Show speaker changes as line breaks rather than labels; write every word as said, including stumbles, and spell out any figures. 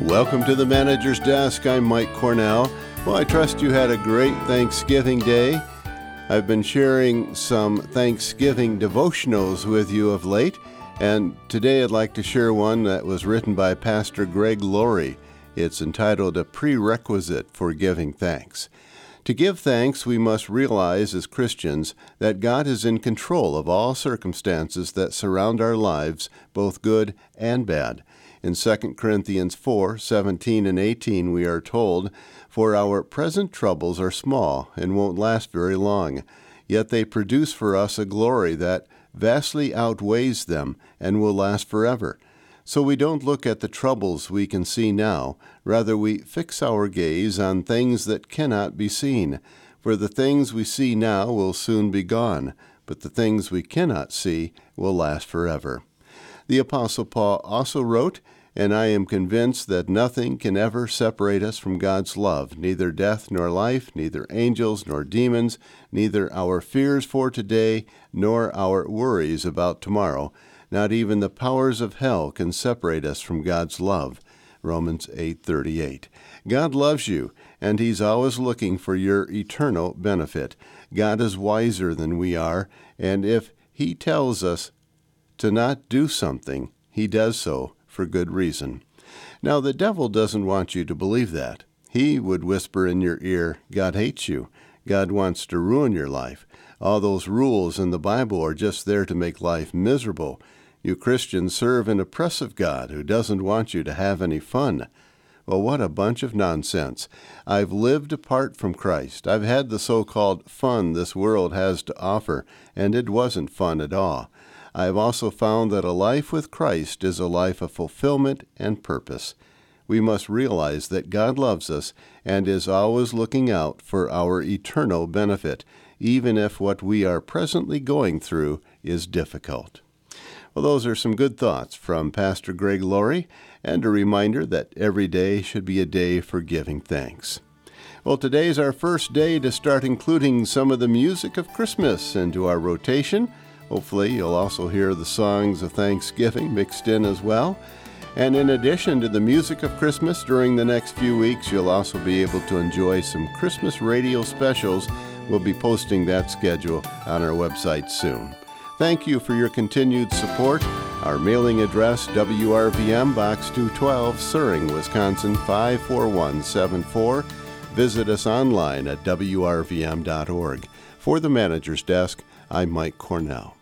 Welcome to the Manager's Desk. I'm Mike Cornell. Well, I trust you had a great Thanksgiving Day. I've been sharing some Thanksgiving devotionals with you of late, and today I'd like to share one that was written by Pastor Greg Laurie. It's entitled A Prerequisite for Giving Thanks. To give thanks, we must realize as Christians that God is in control of all circumstances that surround our lives, both good and bad. In Second Corinthians four, seventeen and eighteen, we are told, "For our present troubles are small and won't last very long, yet they produce for us a glory that vastly outweighs them and will last forever. So we don't look at the troubles we can see now, rather we fix our gaze on things that cannot be seen. For the things we see now will soon be gone, but the things we cannot see will last forever." The Apostle Paul also wrote, "And I am convinced that nothing can ever separate us from God's love, neither death nor life, neither angels nor demons, neither our fears for today nor our worries about tomorrow. Not even the powers of hell can separate us from God's love." Romans eight thirty-eight. God loves you, and He's always looking for your eternal benefit. God is wiser than we are, and if He tells us to not do something, He does so for good reason. Now, the devil doesn't want you to believe that. He would whisper in your ear, "God hates you. God wants to ruin your life. All those rules in the Bible are just there to make life miserable. You Christians serve an oppressive God who doesn't want you to have any fun." Well, what a bunch of nonsense. I've lived apart from Christ. I've had the so-called fun this world has to offer, and it wasn't fun at all. I have also found that a life with Christ is a life of fulfillment and purpose. We must realize that God loves us and is always looking out for our eternal benefit, even if what we are presently going through is difficult. Well, those are some good thoughts from Pastor Greg Laurie, and a reminder that every day should be a day for giving thanks. Well, today's our first day to start including some of the music of Christmas into our rotation. Hopefully, you'll also hear the songs of Thanksgiving mixed in as well. And in addition to the music of Christmas, during the next few weeks, you'll also be able to enjoy some Christmas radio specials. We'll be posting that schedule on our website soon. Thank you for your continued support. Our mailing address, W R V M, Box two twelve, Suring, Wisconsin, five four one seven four. Visit us online at W R V M dot org. For the Manager's Desk, I'm Mike Cornell.